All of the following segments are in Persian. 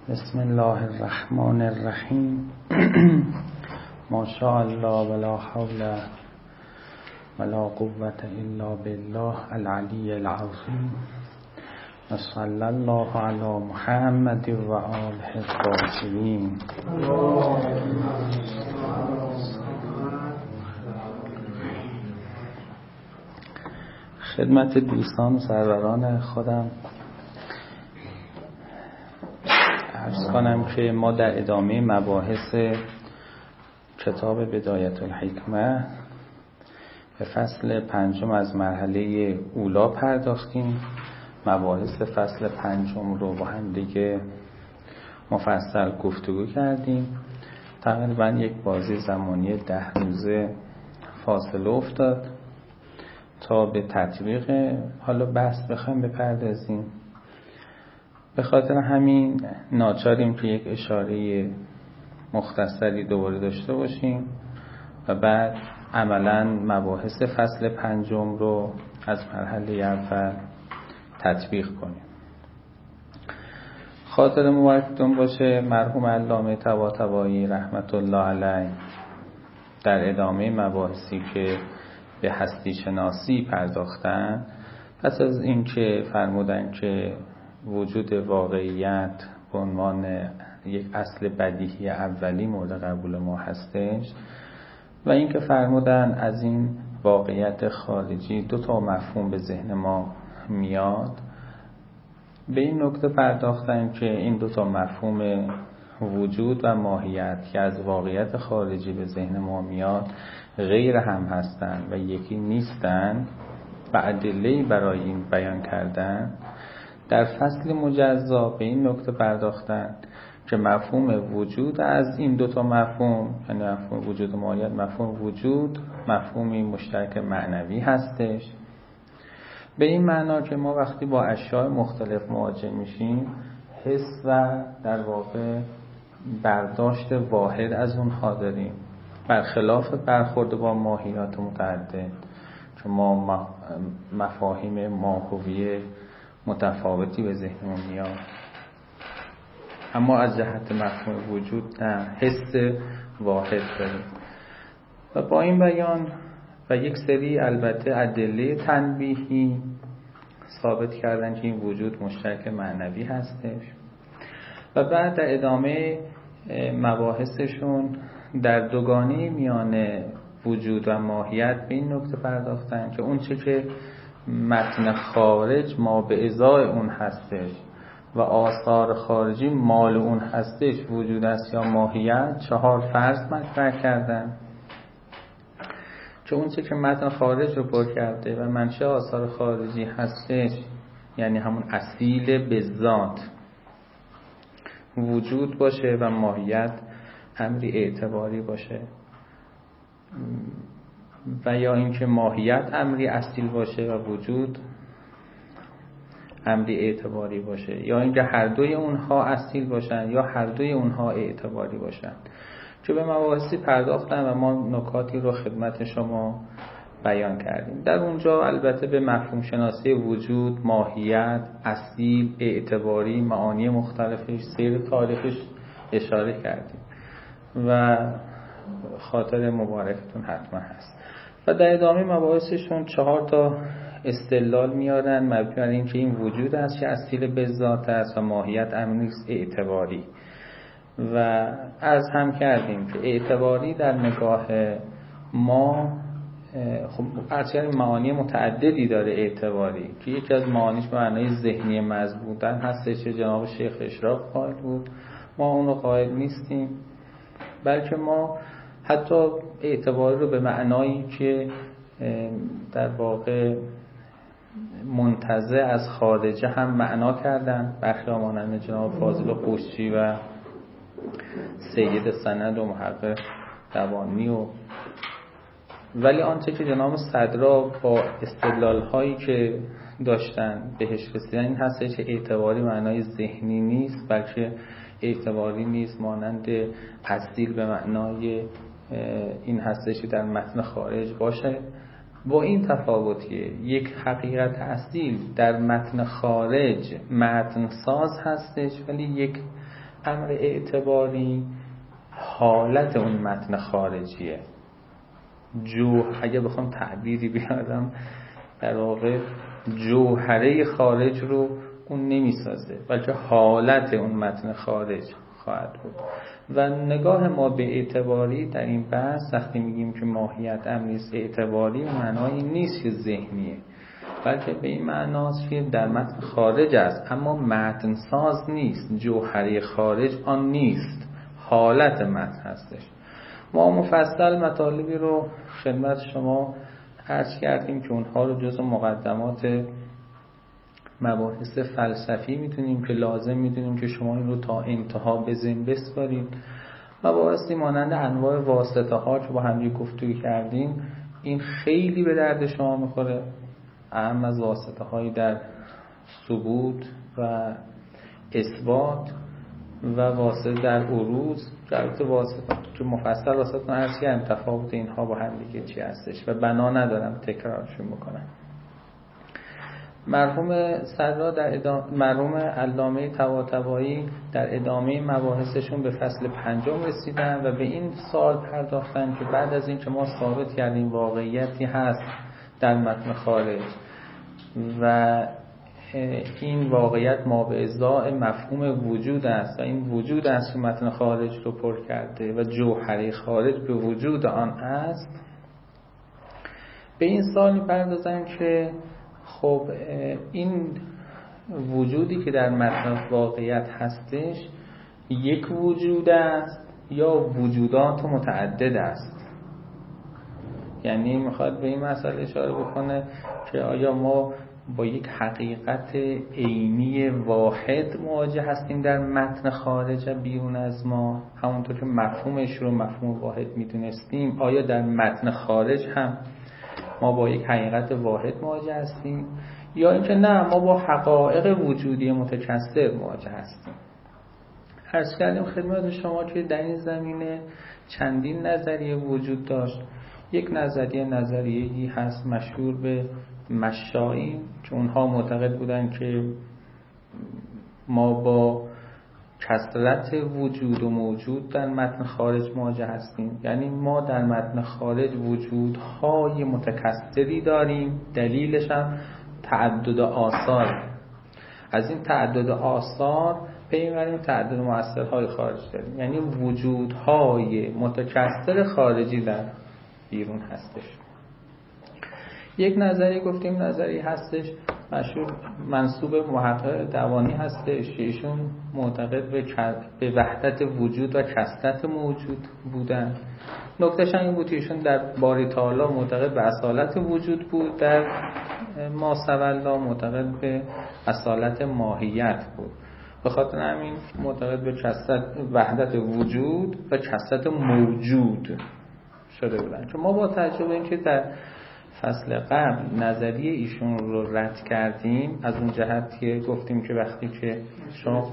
بسم الله الرحمن الرحیم. ما شاء الله ولا حول ولا قوة الا بالله العلی العظیم. صلی الله علی محمد و آله الطاهرین. خدمت دوستان و سروران خودم عرض کنم که ما در ادامه مباحث کتاب بدایت الحکمه به فصل پنجم از مرحله اولا پرداختیم. مباحث فصل پنجم رو با هم دیگه مفصل گفتگو کردیم. تقریبا یک بازی زمانی 10 روزه فاصله افتاد تا به تطبیق حالا بحث بخوایم بپردازیم. به خاطر همین ناچاریم که یک اشاره مختصری دوباره داشته باشیم و بعد عملاً مباحث فصل پنجم رو از مرحله اول تطبیق کنیم. خاطر مبارکتون باشه مرحوم علامه طباطبایی رحمت الله علیه در ادامه مباحثی که به هستی شناسی پرداختن، پس از اینکه فرمودن که وجود واقعیت به عنوان یک اصل بدیهی اولی مورد قبول ما هستش و اینکه فرمودن از این واقعیت خارجی 2 مفهوم به ذهن ما میاد، به این نکته پرداختن که این 2 مفهوم وجود و ماهیت که از واقعیت خارجی به ذهن ما میاد غیر هم هستند و یکی نیستند و ادله‌ای برای این بیان کردن. در فصل مجزا به این نکته پرداختن که مفهوم وجود از این 2 مفهوم، یعنی مفهوم وجود و ماهیت، مفهوم وجود مفهومی مشترک معنوی هستش، به این معنا که ما وقتی با اشیاء مختلف مواجه میشیم حس و در واقع برداشت واحد از اونها داریم، برخلاف برخورد با ماهیات متعدد که ما مفاهیم ماهوی متفاوتی به ذهنمون میاد. اما از جهت مفهوم وجود نه، حس واحد داریم. و با این بیان و یک سری البته ادله تنبیهی ثابت کردن که این وجود مشترک معنوی هستش و بعد در ادامه مباحثشون در دوگانه میان وجود و ماهیت به این نکته پرداختن که اون چه که متن خارج ما به ازای اون هستش و آثار خارجی مال اون هستش، وجود است یا ماهیت، 4 فرض مطرح کردن که اون چه که متن خارج رو پر کرده و منشأ آثار خارجی هستش، یعنی همون اصیل به ذات وجود باشه و ماهیت امری اعتباری باشه، و یا اینکه ماهیت امری اصیل باشه و وجود امری اعتباری باشه، یا اینکه هر دوی اونها اصیل باشن یا هر دوی اونها اعتباری باشن، که به مباحثی پرداختن و ما نکاتی رو خدمت شما بیان کردیم. در اونجا البته به مفهوم شناسی وجود، ماهیت، اصیل، اعتباری، معانی مختلفش، سیر تاریخش اشاره کردیم و خاطر مبارکتون حتما هست. و در ادامه مباحثشون 4 استدلال میارن مبنی بر اینکه این وجود است که اصیل به ذات است و ماهیت امری اعتباری. و از هم کردیم که اعتباری در نگاه ما خب اصلا معانی متعددی داره اعتباری، که یکی از معانیش به معنای ذهنی محض بودن هستش که جناب شیخ اشراق قائل بود. ما اون رو قائل نیستیم، بلکه ما حتی اعتباری رو به معنایی که در واقع منتزع از خارجه هم معنا کردن، برخی مانند جناب فاضل قشی و سید سند و محقق دوانی ولی آنچه که جناب صدرا با استدلال هایی که داشتن بهش رسیدن این هستش که اعتباری معنای ذهنی نیست، بلکه اعتباری نیست مانند اصیل به معنای این هستش که در متن خارج باشه. با این تفاوتیه یک حقیقت اصیل در متن خارج متن ساز هستش، ولی یک امر اعتباری حالت اون متن خارجیه. اگه بخوام تعبیری بیارم، در واقع جوهره خارج رو اون نمیسازه، بلکه حالت اون متن خارج خواهد بود. و نگاه ما به اعتباری در این بحث، وقتی میگیم که ماهیت امریست اعتباری، معنایی نیست که ذهنیه، بلکه به این معناست که در متن خارج است، اما متن ساز نیست. جوهره خارج آن نیست، حالت متن هستش. ما مفصل مطالبی رو خدمت شما عرض کردیم که اونها رو جزء مقدمات مباحث فلسفی میتونیم که لازم میدونیم که شما این رو تا انتها به ذهن بسپارید. مباحثی مانند انواع واسطه ها که با هم گفتگو کردیم، این خیلی به درد شما میخوره. اهم از واسطه هایی در ثبوت و اثبات و واسطه در عروض، جلوت واسطه که مفصل واسطه عرض کردم تفاوت اینها با هم دیگه چی هستش و بنا ندارم تکرارشون بکنم. مرحوم علامه طباطبایی در ادامه مباحثشون به فصل 5 رسیدن و به این سوال پرداختن که بعد از این که ما ثابت کردیم واقعیتی هست در متن خارج و این واقعیت ما به ازای مفهوم وجود است و این وجود است که متن خارج رو پر کرده و جوهره خارج به وجود آن است، به این سوال می‌پردازن که خب این وجودی که در متن واقعیت هستش یک وجود است یا وجودات متعدد است. یعنی میخواد به این مسئله اشاره بکنه که آیا ما با یک حقیقت عینی واحد مواجه هستیم در متن خارج بیرون از ما، همونطور که مفهومش رو مفهوم واحد میدونستیم، آیا در متن خارج هم ما با یک حقیقت واحد مواجه هستیم، یا اینکه نه، ما با حقایق وجودی متکثر مواجه هستیم. عرض کردیم خدمت شما که در این زمینه چندین نظریه وجود داشت. یک نظریه‌ای هست مشهور به مشائین که اونها معتقد بودن که ما با کثرت وجود و موجود در متن خارج مواجه هستیم. یعنی ما در متن خارج وجودهای متکثری داریم، دلیلش هم تعدد آثار. از این تعدد آثار پی می‌بریم تعدد مؤثرهای خارج داریم، یعنی وجودهای متکثر خارجی در بیرون هستش. یک نظریه گفتیم نظریه هستش مشهور منسوب محقق دوانی هستش، ایشون معتقد به وحدت وجود و کثرت موجود بودن. نکتهش این بود که ایشون در باری تعالی معتقد به اصالت وجود بود، در ماسوالله معتقد به اصالت ماهیت بود. به خاطر همین معتقد به کثرت وحدت وجود و کثرت موجود شده بودن. که ما با تجربه اینکه در فصل قبل نظریه ایشون رو رد کردیم، از اون جهت که گفتیم که وقتی که شما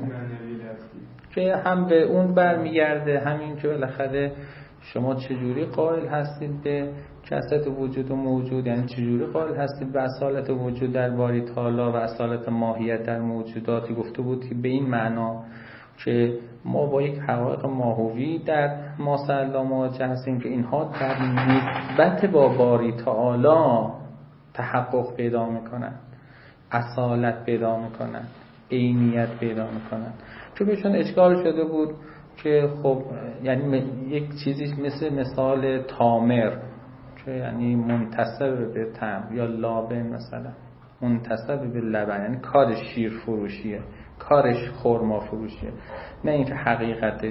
که هم به اون برمیگرده، همین که بالاخره شما چجوری قائل هستید به کثرت وجود و موجود، یعنی چجوری قائل هستید به اصالت وجود در باری تعالی و اصالت ماهیت در موجوداتی. گفته بود که به این معنا که ما با یک حقایق ماهوی در ماسوالله مواجه هستیم که اینها در نسبت با باری تعالی تحقق پیدا میکنن، اصالت پیدا میکنن، عینیت پیدا میکنن. که بهشون اشکال شده بود که خب یعنی یک چیزی مثال تامر که یعنی منتسب به طعم، یا لابن مثلا منتسب به لبن، یعنی کارش شیر فروشیه، کارش خرما فروشیه، نه اینکه حقیقتش.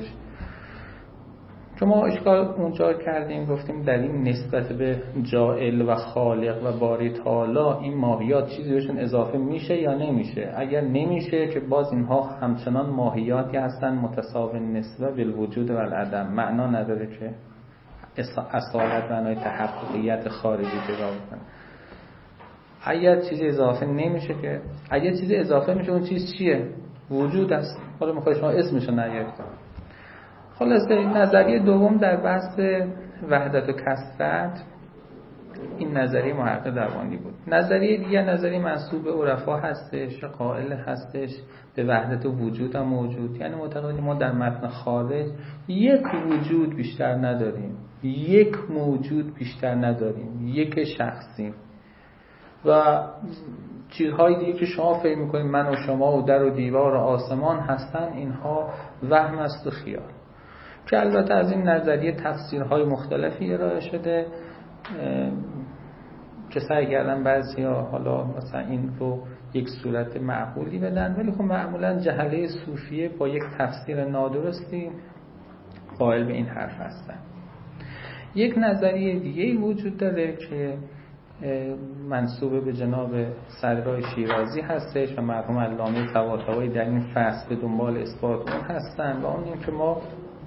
که ما اشکال اونجا کردیم، گفتیم در این نسبت به جاعل و خالق و باری تعالی این ماهیات چیزی بهشون اضافه میشه یا نمیشه؟ اگر نمیشه که باز اینها همچنان ماهیاتی هستن متساوی نسبه بالوجود و العدم، معنا نداره که اصالت معنای تحققیت خارجی پیدا بکنه. اگر چیزی اضافه نمیشه، که اگر چیزی اضافه میشه اون چیز چیه؟ وجود است. حالا میخوای شما اسمشو نیارید. خلاصه نظریه دوم در بحث وحدت و کثرت این نظریه محقق دوانی بود. نظریه دیگه نظریه منسوب به عرفا هستش، قائل هستش به وحدت وجود هم موجود. یعنی معتقد ما در متن خارج یک وجود بیشتر نداریم، یک موجود بیشتر نداریم، یک شخصیم و چیزهای دیگه که شما فکر میکنید من و شما و در و دیوار و آسمان هستن، اینها وهم است و خیال. که البته از این نظریه تفسیرهای مختلفی ارائه شده که سعی کردن بعضیا حالا مثلا این رو یک صورت معقولی بدن، ولی خب معمولا جهله صوفیه با یک تفسیر نادرستی قائل به این حرف هستن. یک نظریه دیگه وجود داره که منسوب به جناب صدرای شیرازی هستش و مرحوم علامه طباطبایی در این فصل به دنبال اثبات اون هستن و اون این که ما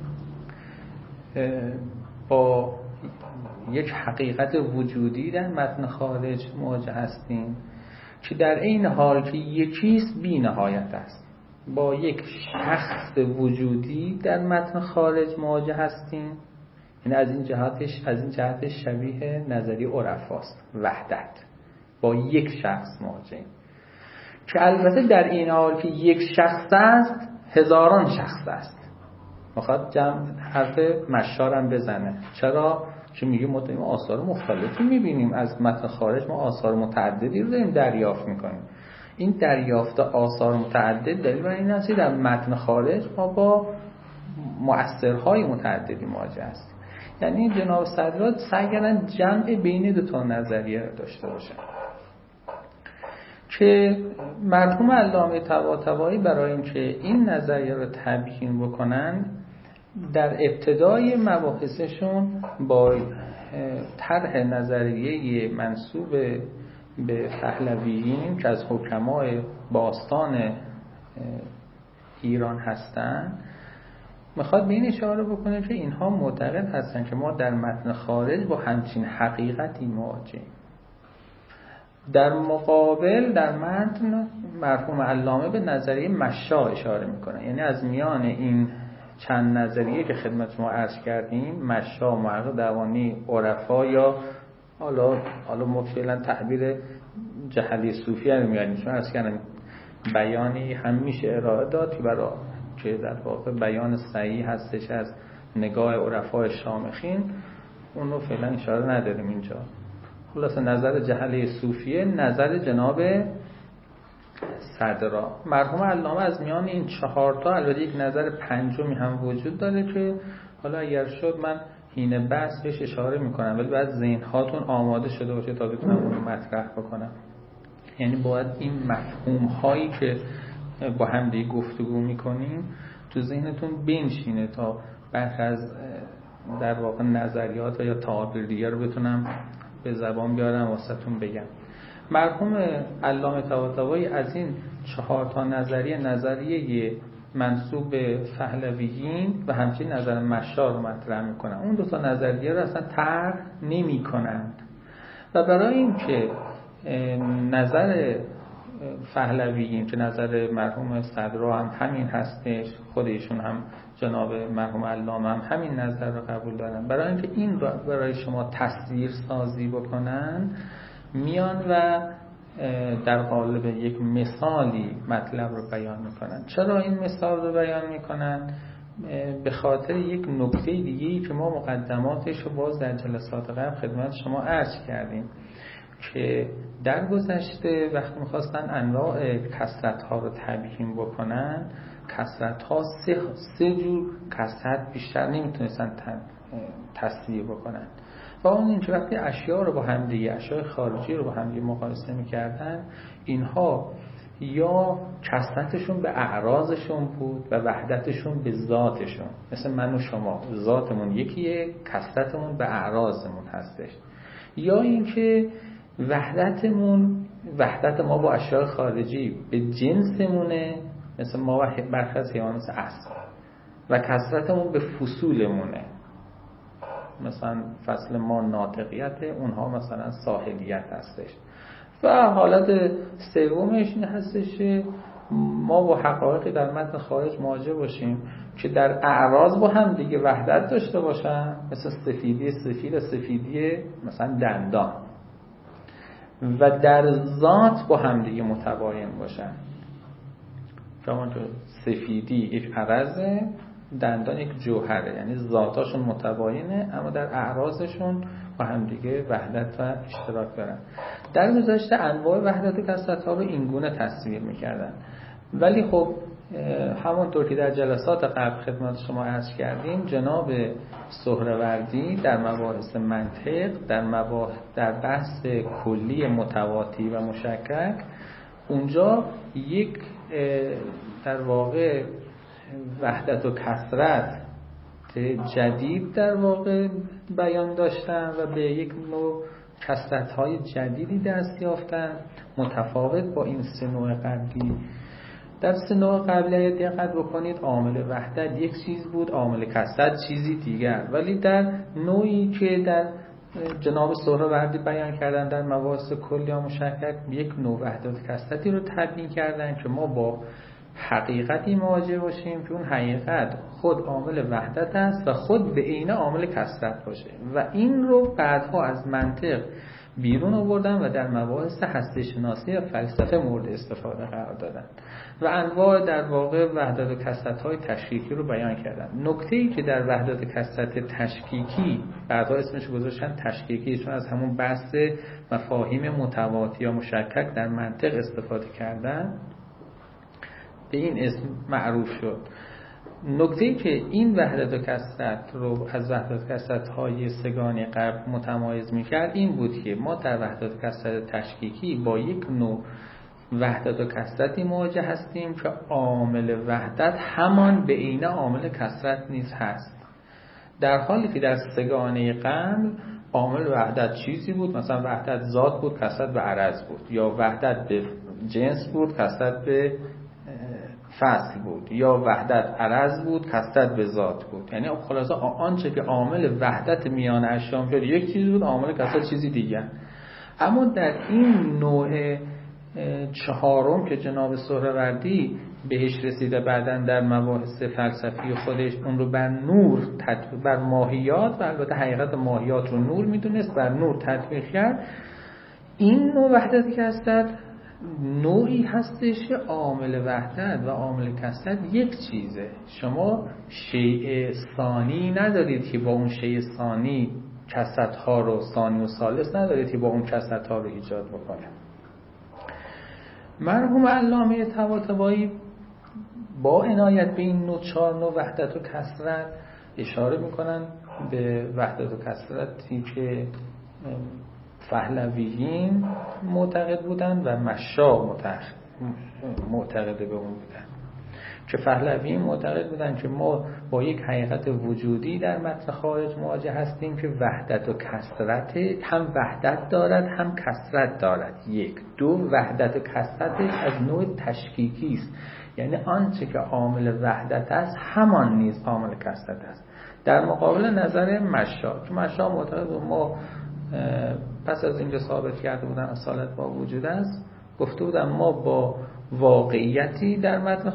با یک حقیقت وجودی در متن خارج مواجه هستیم که در این حال که یکیست بی نهایت است. با یک شخص وجودی در متن خارج مواجه هستیم، یعنی از این جهتش شبیه نظریه عرفاست، وحدت. با یک شخص مواجهیم که البته در این حال که یک شخص است هزاران شخص است. میخواد حرف مشارم بزنه. چرا؟ که میگه ما داریم آثار مختلفی میبینیم، از متن خارج ما آثار متعددی رو داریم دریافت میکنیم. این دریافت آثار متعدد دلیل بر این است که در متن خارج ما با مؤثرهای متعددی مواجه هستیم. یعنی جناب صدرا سعی کردن جمع بین دو تا نظریه داشته باشن که مرحوم علامه طباطبایی برای اینکه این نظریه رو تبیین بکنن در ابتدای مباحثشون با طرح نظریه منسوب به پهلویین که از حکمای باستان ایران هستن میخواد به این اشاره بکنه که اینها معتقد هستن که ما در متن خارج با همچین حقیقتی مواجهیم. در مقابل در متن مرحوم علامه به نظریه مشا اشاره میکنه، یعنی از میان این چند نظریه که خدمت ما عرض کردیم، مشا، محقق دوانی، عرفا یا حالا ما فعلا تعبیر جهلی صوفی رو میاریم، چون عرض کردم بیانی هم میشه ارائه داد که در واقع بیان صحیح هستش از نگاه عرفای شامخین، اون رو فعلا اشاره نداریم اینجا. خلاصه نظر جهلی صوفیه، نظر جناب صدرا. مرحوم علامه از میان این 4 تا البته یک نظر پنجمی هم وجود داره که حالا اگر شد من حین بحث بهش اشاره میکنم، ولی باید ذهن‌هاتون آماده شده باشه تا بتونم اون رو مطرح بکنم. یعنی باید این مفهوم هایی که با هم دیگه گفتگو میکنیم تو ذهنتون بنشینه تا برخی از در واقع نظریات یا تعابیر دیگر رو بتونم به زبان بیارم واسهتون بگم. مرحوم علامه طباطبایی از این 4 تا نظریه منسوب به پهلویین و همچنین نظر مشا رو مطرح میکنن. اون 2 تا نظریه رو اصلا طرح نمیکنند و برای اینکه نظر پهلویین که نظر مرحوم صدرا هم همین هستش، خودشون هم جناب مرحوم علامه هم همین نظر رو قبول دارن، برای اینکه این رو برای شما تصویر سازی بکنن میان و در قالب یک مثالی مطلب رو بیان میکنن. چرا این مثال رو بیان میکنن؟ به خاطر یک نکته دیگه‌ای که ما مقدماتش رو باز در جلسات قبل خدمت شما عرض کردیم که در گذشته وقتی میخواستن انواع کثرت ها رو تبیین بکنن، کثرت ها 3 جور کثرت بیشتر نمیتونستن تصویر بکنن و اون این که وقتی اشیاء رو با هم دیگه، اشیاء خارجی رو با هم دیگه مقایسه میکردن، اینها یا کثرتشون به اعراضشون بود و وحدتشون به ذاتشون، مثل من و شما ذاتمون یکیه، کثرتمون به اعراضمون هستش، یا اینکه وحدت ما با اشیاء خارجی به جنسمونه، مثل ما و برخی از حیوانات مثل اسب، و کثرتمون به فصولمونه، مثلا فصل ما ناطقیت، اونها مثلا ساحلیت هستش. و حالت سومش این هستش ما با حقایقی در متن خارج مواجه باشیم که در اعراض با هم دیگه وحدت داشته باشن، مثل سفیدی سفید، سفیدی مثلا دندان، و در ذات با هم دیگه متباین باشن. شما که سفیدی یک عرضه، دندان یک جوهره، یعنی ذاتاشون متباینه اما در اعراضشون با هم دیگه وحدت و اشتراک دارن. در گذشته انواع وحدت و کثرت‌ها رو اینگونه تصویر می‌کردن، ولی خب همونطور که در جلسات قبل خدمت شما عرض کردیم، جناب سهروردی در مباحث منطق، در بحث کلی متواتی و مشکک، اونجا یک در واقع وحدت و کثرت جدید در واقع بیان داشتن و به یک نوع کثرت‌های جدیدی دست یافتن، متفاوت با این سه نوع قبلی. در سه نوع قبلی دقت بکنید، عامل وحدت یک چیز بود، عامل کثرت چیزی دیگر، ولی در نوعی که در جناب سهروردی بیان کردن در مباحث کلی و مشکک، یک نوع وحدت و کثرتی رو تبیین کردن که ما با حقیقتی مواجه باشیم که اون حقیقت خود عامل وحدت است و خود به عینه عامل کثرت باشه، و این رو بعدها از منطق بیرون آوردن و در مباحث هستی شناسی و فلسفه مورد استفاده قرار دادن و انواع در واقع وحدت و کثرت‌های تشکیکی رو بیان کردن. نکته‌ای که در وحدت و کثرت تشکیکی بعدها اسمش گذاشتن تشکیکی، چون از همون بحث مفاهیم متواتی یا مشکک در منطق استفاده کردن، به این اسم معروف شد. نکته‌ای که این وحدت و کثرت رو از وحدت و کثرت‌های سگانی قبل متمایز می‌کرد این بود که ما در وحدت و کثرت تشکیکی با یک نوع وحدت و کثرتی مواجه هستیم که عامل وحدت همان به عینه عامل کثرت نیز هست، در حالی که در سگانه قبل عامل وحدت چیزی بود، مثلا وحدت ذات بود، کثرت به عرض بود، یا وحدت به جنس بود، کثرت به فصل بود، یا وحدت عرض بود، کثرت به ذات بود. یعنی خلاصه آنچه که عامل وحدت میان اشیا شد یک چیز بود، عامل کثرت چیزی دیگر. اما در این نوع چهارم که جناب سهروردی بهش رسیده بعدن در مباحث فلسفی خودش، اون رو بر نور بر ماهیات و البته حقیقت ماهیات رو نور میدونست، بر نور تطبیق کرد. این نوع وحدت کثرت نوعی هستش که عامل وحدت و عامل کثرت یک چیزه. شما شیء ثانی ندارید که با اون شیء ثانی کثرت‌ها رو، ثانی و ثالث ندارید که با اون کثرت‌ها رو ایجاد بکنه. مرحوم علامه طباطبایی با عنایت به این نوع چهار نوع وحدت و کثرت اشاره میکنن به وحدت و کثرتی که پهلویین معتقد بودن و مشا معتقد به اون بودن. که پهلویین معتقد بودن که ما با یک حقیقت وجودی در متن خارج مواجه هستیم که وحدت و کثرت هم وحدت دارد هم کثرت دارد. یک. دو، وحدت و کثرتش از نوع تشکیکی است، یعنی آنچه که عامل وحدت است همان نیز عامل کثرت است. در مقابل نظر مشا، که مشا معتقد ما پس از اینکه ثابت کرده بودن اصالت با وجود است، گفته بودن ما با واقعیاتی در متن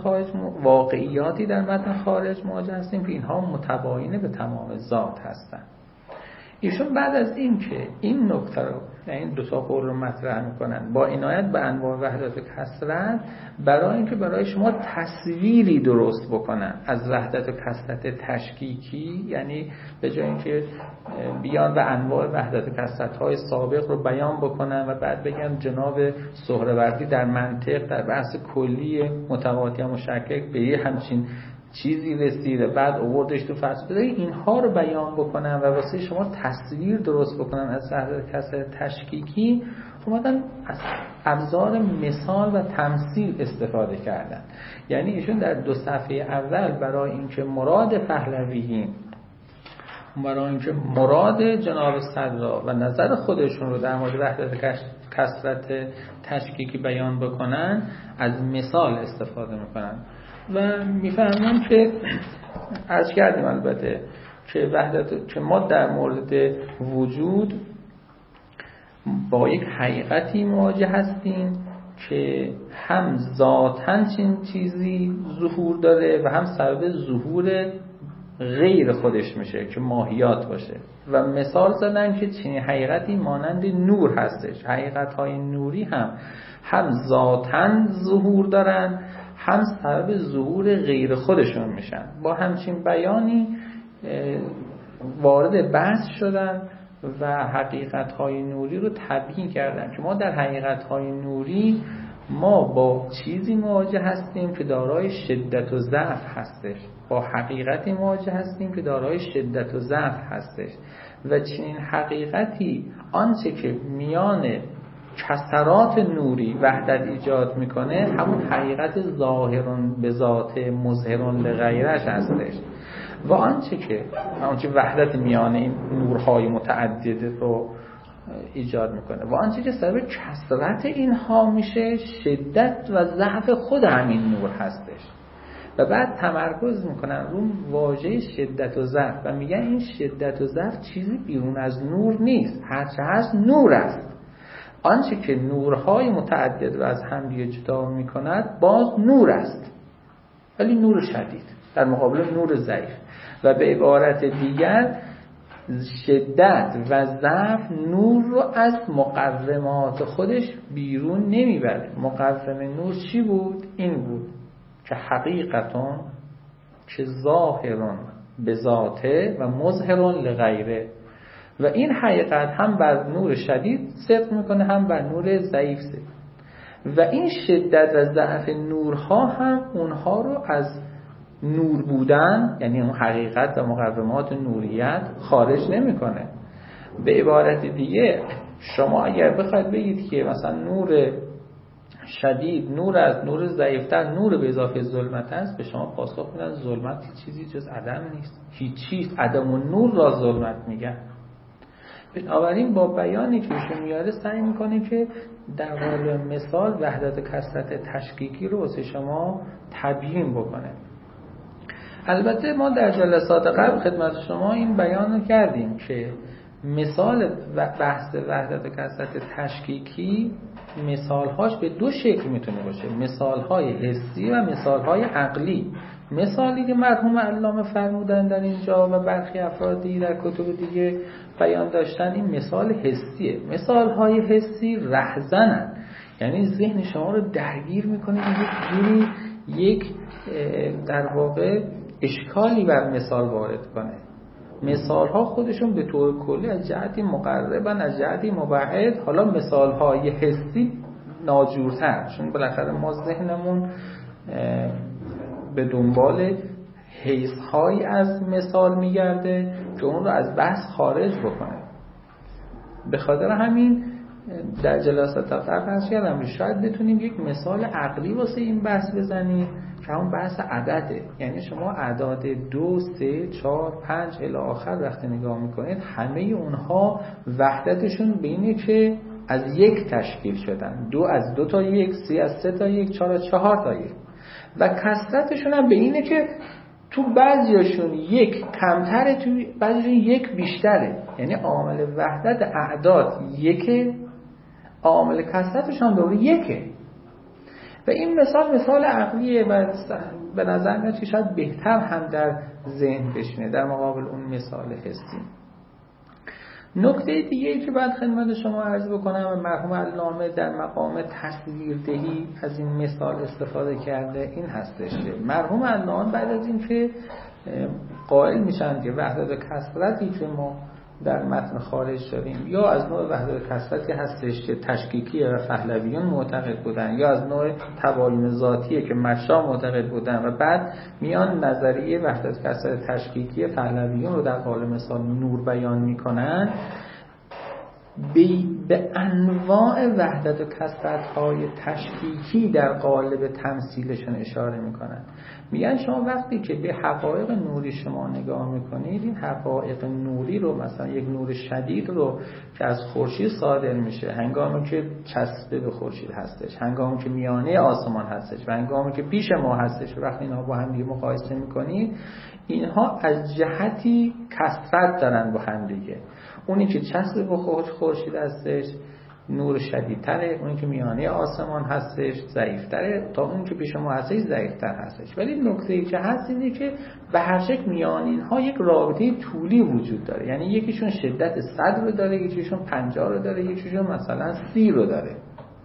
خارج مواجه هستیم که اینها متباینه به تمام ذات هستند. ایشون بعد از این که این نکته رو، این دو تا قول رو مطرح میکنن با عنایت به انواع وحدت و کثرت، برای اینکه برای شما تصویری درست بکنن از وحدت و کثرت تشکیکی، یعنی به جای اینکه بیان و انواع وحدت و کثرت های سابق رو بیان بکنن و بعد بگن جناب سهروردی در منطق در بحث کلی متواتی و مشکک به یه همچین چیزی رسیده بعد آوردش تو فلسفه، اینها رو بیان بکنن و واسه شما تصویر درست بکنن از وحدت کثرت تشکیکی، اومدن از ابزار مثال و تمثیل استفاده کردن. یعنی ایشون در دو صفحه اول برای اینکه مراد پهلویین، برای اینکه مراد جناب صدرا و نظر خودشون رو در مورد وحدت کثرت تشکیکی بیان بکنن، از مثال استفاده میکنن و میفهمن که عرض کردیم البته که وحدت، که ما در مورد وجود با یک حقیقتی مواجه هستیم که هم ذاتاً چیزی ظهور داره و هم سبب ظهور غیر خودش میشه که ماهیات باشه. و مثال زدن که چنین حقیقتی مانند نور هستش. حقیقت‌های نوری هم ذاتاً ظهور دارن، هم سبب ظهور غیر خودشون میشن. با همچین بیانی وارد بحث شدن و حقیقت‌های نوری رو تبیین کردن که ما در حقیقت‌های نوری ما با چیزی مواجه هستیم که دارای شدت و ضعف هستش، با حقیقتی مواجه هستیم که دارای شدت و ضعف هستش و چنین حقیقتی آنچه که میان کسرات نوری وحدت ایجاد میکنه همون حقیقت ظاهرون به ذات مظهرون لغیرش هستش و آنچه وحدت میان این نورهای متعدد رو ایجاد میکنه و آنچه که سبب کثرت اینها میشه شدت و ضعف خود همین نور هستش. و بعد تمرکز میکنن رو واژه شدت و ضعف و میگن این شدت و ضعف چیزی بیرون از نور نیست، هرچه هست نور است. آنچه که نورهای متعدد رو از هم دیگه جدا میکند باز نور است، ولی نور شدید در مقابل نور ضعیف. و به عبارت دیگر شدت و ضعف نور رو از مقومات خودش بیرون نمیبره. مقوم نور چی بود؟ این بود که حقیقتون که ظاهرون به ذاته و مظهرون لغیره و این حقیقت هم بر نور شدید صدق میکنه هم بر نور ضعیف صدق و این شدت و ضعف نورها هم اونها رو از نور بودن یعنی اون حقیقت و مقومات نوریت خارج نمیکنه. به عبارت دیگه شما اگر بخواید بگید که مثلا نور شدید نور از نور ضعیفتر نور به اضافه ظلمت است، به شما پاسخ میدن ظلمت چیزی جز عدم نیست، هیچ عدم و نور را ظلمت میگن. بنابراین با بیانی که ایشون میاره سعی میکنه که در قالب مثال وحدت کثرت تشکیکی رو واسه شما تبیین بکنه. البته ما در جلسات قبل خدمت شما این بیان رو کردیم که مثال بحث وحدت کثرت تشکیکی مثالهاش به دو شکل میتونه باشه، مثالهای حسی و مثالهای عقلی. مثالی که مرحوم علامه فرمودن در اینجا و برخی افرادی در کتب دیگه بیان داشتن این مثال حسیه. مثالهای حسی رهزنن، یعنی ذهن شما رو درگیر میکنه یک در واقع اشکالی بر مثال وارد کنه. مثال ها خودشون به طور کلی از جهتی مقربن، از جهتی مبعد. حالا مثال های حسی ناجورتر، چون بالاخره ما ذهنمون به دنبال حیث های از مثال میگرده که اون رو از بحث خارج بکنه. به خاطر همین در جلسات قبل هست کردم شاید بتونیم یک مثال عقلی واسه این بحث بزنیم که همون بحث عدده. یعنی شما اعداد 2 3 4 5 الی آخر وقتی نگاه میکنید همه اونها وحدتشون به اینه که از یک تشکیل شدن، 2 از 2 تا 1، 3 از 3 تا 1، 4 از 4 تا 1 و کثرتشون هم به اینه که تو بعضیاشون یک کمتره، تو بعضیشون یک بیشتره. یعنی عامل وحدت اعداد یکه، عامل کثرتش هم دوره یکه. و این مثال عقلیه و به نظر میاد که شاید بهتر هم در ذهن بشینه در مقابل اون مثال حسی. نکته دیگه‌ای که بعد خدمت شما عرض بکنم و مرحوم علامه در مقام تصویردهی از این مثال استفاده کرده این هستش که مرحوم علامه بعد از این که قائل میشن که وحدت و کثرتی که ما در متن خارج داریم یا از نوع وحدت کثرتی هستش که تشکیکی و پهلویون معتقد بودن یا از نوع تباین ذاتیه که مشا معتقد بودن و بعد میان نظریه وحدت کثرت تشکیکی پهلویون رو در قالب مثال نور بیان میکنن، به انواع وحدت و کثرت‌های تشکیکی در قالب تمثیلشون اشاره میکنن. میگن شما وقتی که به حقایق نوری شما نگاه میکنید، این حقایق نوری رو مثلا یک نور شدید رو که از خورشید صادر میشه هنگامی که چسبه به خورشید هستش، هنگامی که میانه آسمان هستش و هنگامی که پیش ما هستش، وقتی اینا با هم دیگه مقایسه میکنید اینها از جهتی کثرت دارن با هم دیگه. اونی که چسب به خورشید هستش نور شدیدتره، اون که میانه آسمان هستش ضعیفتره تا اون که پیش ما هستش ضعیفتر هستش. ولی نکته‌ای که هست اینه که به هر شکل میان اینها یک رابطه طولی وجود داره. یعنی یکیشون شدت 100 رو داره، یکیشون 50 رو داره، یکیشون مثلا 30 رو داره.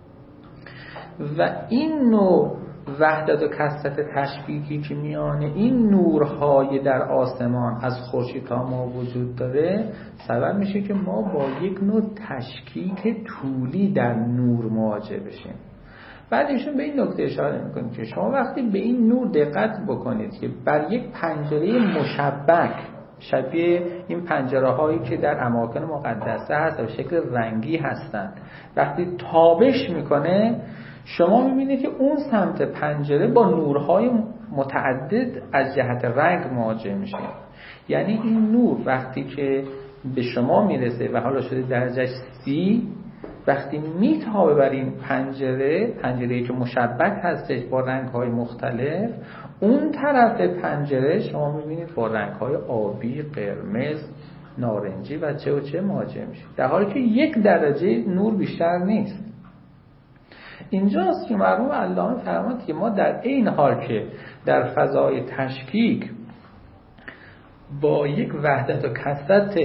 و این نوع وحدت و کثرت تشکیکی که میان این نورهای در آسمان از خورشید تا ما وجود داره سبب میشه که ما با یک نوع تشکیک طولی در نور مواجه بشیم. بعد ایشون به این نکته اشاره میکنه که شما وقتی به این نور دقت بکنید که بر یک پنجره مشبک شبیه این پنجره هایی که در اماکن مقدسه هست و شکل رنگی هستند، وقتی تابش میکنه شما میبینید که اون سمت پنجره با نورهای متعدد از جهت رنگ مواجه میشه. یعنی این نور وقتی که به شما میرسه و حالا شده درجهش 30، وقتی میتابه بر این پنجره‌ای که مشبک هستش با رنگ‌های مختلف، اون طرف پنجره شما میبینید با رنگ‌های آبی، قرمز، نارنجی و چه مواجه میشه، در حالی که 1 درجه نور بیشتر نیست. اینجاست که مرحوم علامه فرمود که ما در این حال که در فضای تشکیک با یک وحدت و کثرت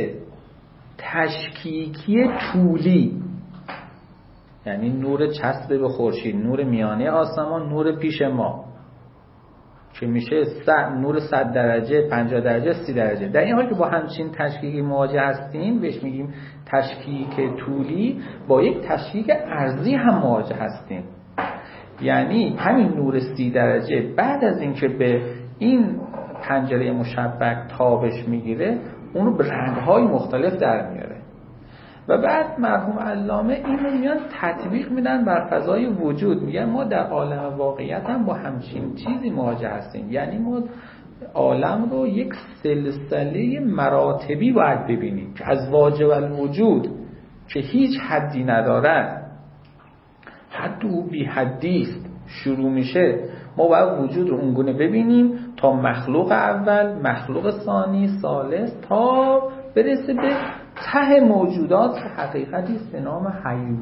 تشکیکی طولی، یعنی نور چسب به خورشید، نور میانه آسمان، نور پیش ما که میشه نور 100 درجه، 50 درجه، 30 درجه، در این حال که با همچین تشکیکی مواجه هستیم بهش میگیم تشکیک طولی، با یک تشکیک عرضی هم مواجه هستیم. یعنی همین نور 30 درجه بعد از اینکه به این پنجره مشبک تابش میگیره اونو به رنگ‌های مختلف در میاره. و بعد مرحوم علامه اینو میان تطبیق میدن بر فضای وجود، میگن ما در عالم واقعیت هم با همچین چیزی مواجه هستیم. یعنی ما عالم رو یک سلسله مراتبی باید ببینیم که از واجب الوجود که هیچ حدی ندارد، حد او بی حدیست، شروع میشه. ما باید وجود رو اونگونه ببینیم تا مخلوق اول، مخلوق ثانی، ثالث، تا برسه به ته موجودات که حقیقتی است به نام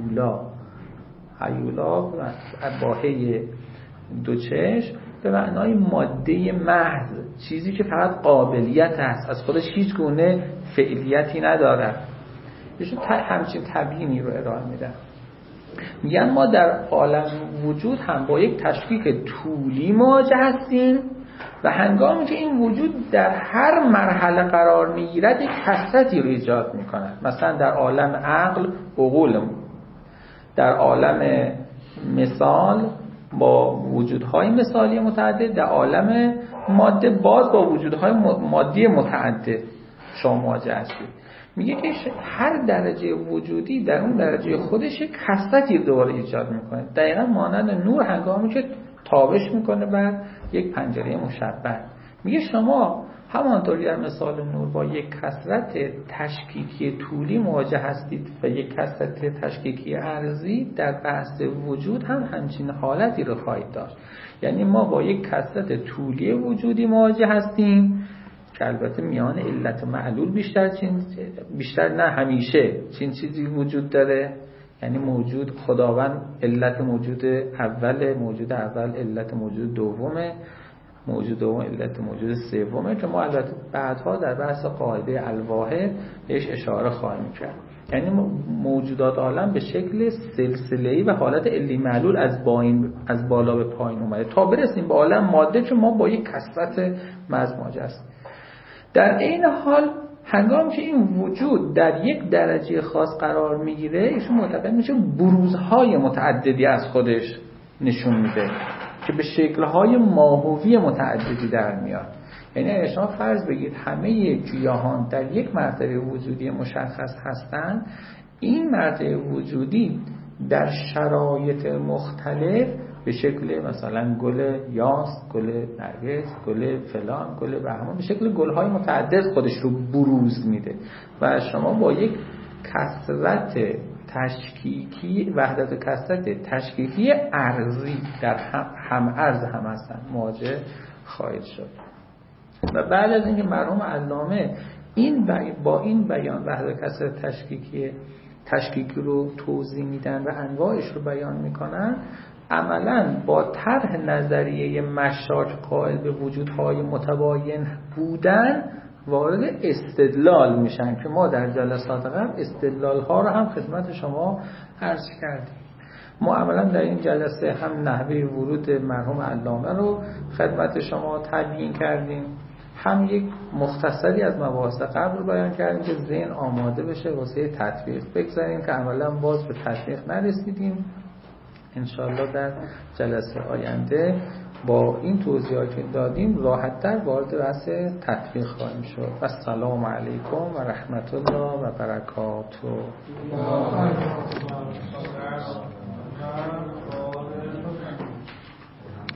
هیولا با هی 2 چشم، به معنای ماده محض، چیزی که فقط قابلیت است، از خودش هیچ گونه فعلیتی ندارد. ایشون همچین تبیینی رو ارائه میدن. میگن ما در عالم وجود هم با یک تشکیک طولی مواجه هستیم و هنگامی که این وجود در هر مرحله قرار میگیرد یک کثرتی رو ایجاد میکند. مثلا در عالم عقل عقولمون، در عالم مثال با وجودهای مثالی متعدد، در عالم ماده باز با وجودهای مادی متعدد شما مواجه هستید. میگه که هر درجه وجودی در اون درجه خودش کثرتی دوباره ایجاد میکنه، دقیقا مانند نور هنگامی که تابش میکنه بر یک پنجره مشبک. میگه شما همانطوری در مثال نور با یک کثرت تشکیکی طولی مواجه هستید و یک کثرت تشکیکی عرضی، در بحث وجود هم همچین حالتی رو خواهید داشت. یعنی ما با یک کثرت طولی وجودی مواجه هستیم که البته میان علت و معلول بیشتر نه همیشه چین چیزی وجود داره. یعنی موجود خداوند علت موجود اول علت موجود دومه، موجود دوم علت موجود سومه، که ما البته بعدها در بحث قاعده الواحد بهش اشاره خواهیم کرد. یعنی موجودات عالم به شکل سلسله‌ای و حالت علی معلول از بالا به پایین اومده تا برسیم به عالم ماده که ما با یک کثرت مواجه هستیم. در این حال هنگامی که این وجود در یک درجه خاص قرار میگیره، ایشون معتقد میشه بروزهای متعددی از خودش نشون میده که به شکلهای ماهوی متعددی در میاد. یعنی اگه شما فرض بگید همه گیاهان در یک مرتبه وجودی مشخص هستند، این مرتبه وجودی در شرایط مختلف به شکل مثلا گل یاس، گل نرگس، گل فلان، گل بهمان، به شکل گل‌های متعدد خودش رو بروز میده و شما با یک کثرت تشکیکی، وحدت و کثرت تشکیکی ارضی در هم ارز هم هستن مواجه خواهید شد. و بعد از اینکه مرحوم علامه با این بیان وحدت و کثرت تشکیکی تشکیکی رو توضیح میدن و انواعش رو بیان میکنن، عملاً با طرح نظریه مشاک قائل به وجودهای متباین بودن وارد استدلال میشن که ما در جلسات قبل استدلال ها رو هم خدمت شما عرض کردیم. ما عملاً در این جلسه هم نحوه ورود مرحوم علامه رو خدمت شما تبیین کردیم، هم یک مختصری از مباحث قبل رو بیان کردیم که ذهن آماده بشه واسه تطبیق. بگذاریم که عملاً باز به تطبیق نرسیدیم، انشاءالله در جلسه آینده با این توضیحاتی که دادیم راحت‌تر وارد بحث تطبیق خواهیم شد. و السلام علیکم و رحمت الله و برکاته.